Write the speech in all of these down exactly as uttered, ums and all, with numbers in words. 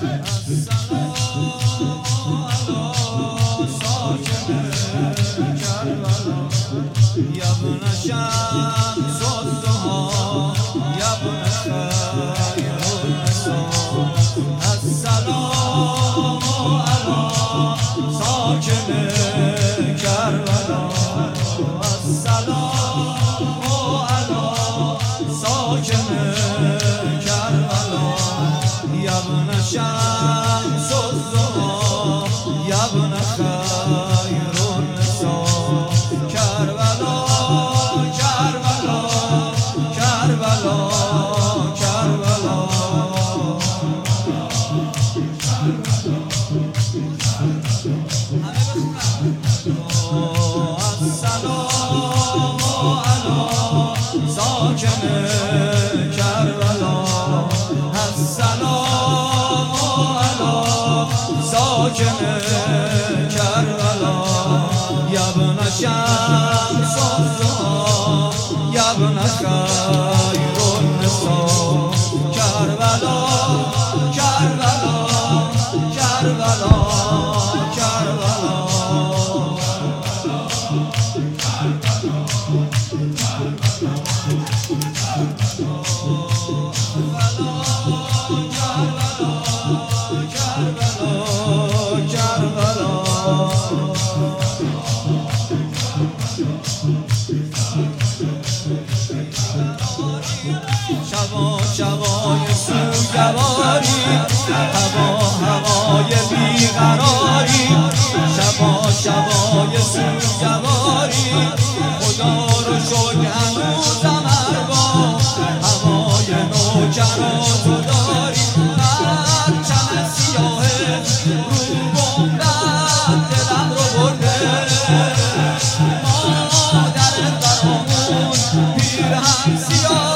شبای سوگواری، هوا هوای بیقراری، شبا شبای سوگواری، خدا رو شکر هنوزم ارباب هوای نوکرات رو داری. پرچم سیاه رو گنبد دلم رو برده، مادر برامون پیرهن سیاه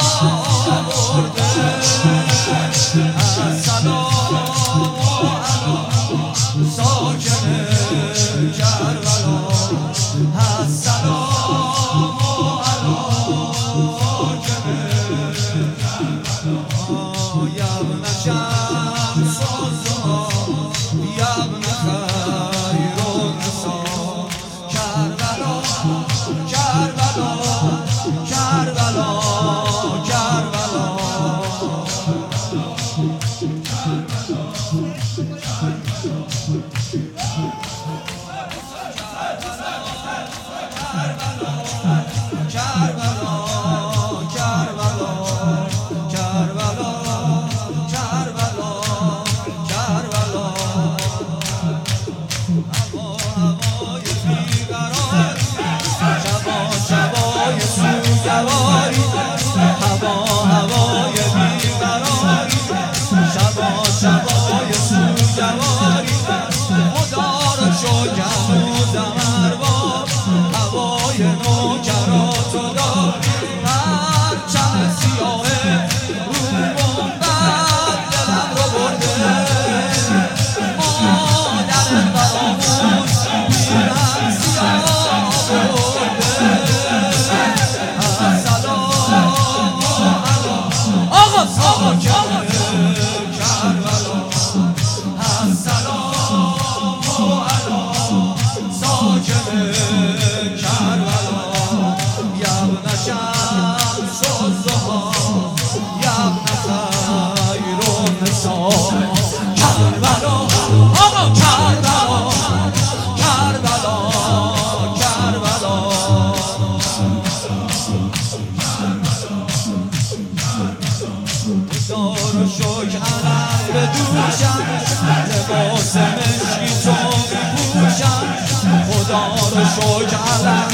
لباس مشکی تو میپوشم، خدا رو شکر علم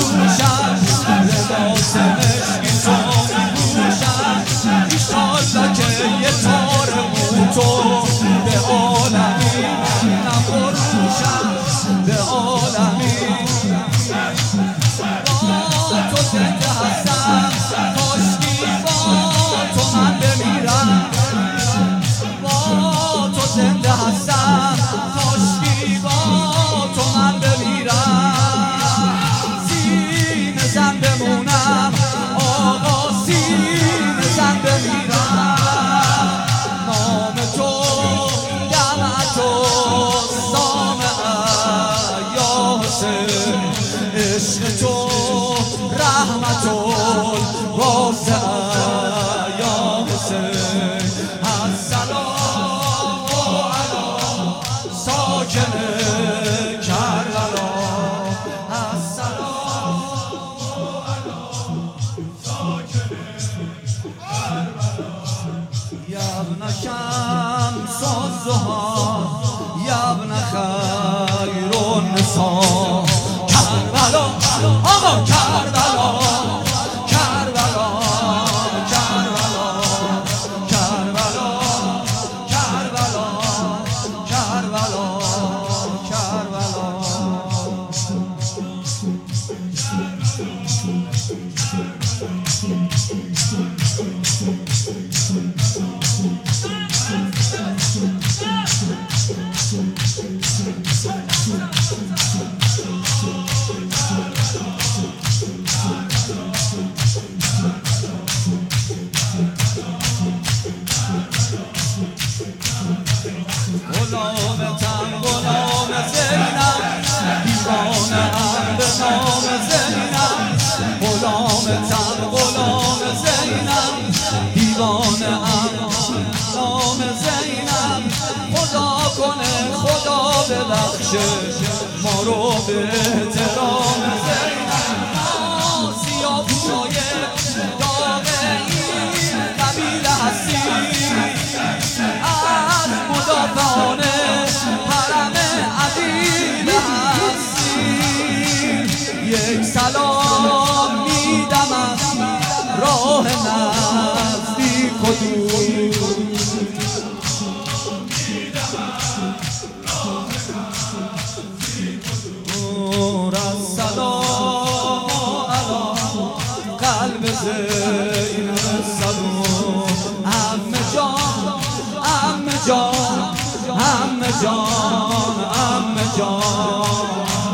بدوشم، لباس مشکی تو میپوشم، ایشالله که یه تار مو تو به عالمی نفروشم، به عالمی با تو زنده هستم، کاشکی با تو من بمیرم، زنده هستم کاشکی با تو من بمیرم، سینه زن بمونم آقا، سینه زن بمیرم، نام تو ام غلام زینب دیوانه ام نام زینب خدا کنه خدا ببخشه ما رو به احترام زینب سیاه‌پوشای داغ این قبیله هستیم از مدافعان حرم عدیل هستیم یک سلام میدم از راه نزدیک و دور نور السلام علی قلب زین السلام عمه جان عمه جان عمه جان عمه جان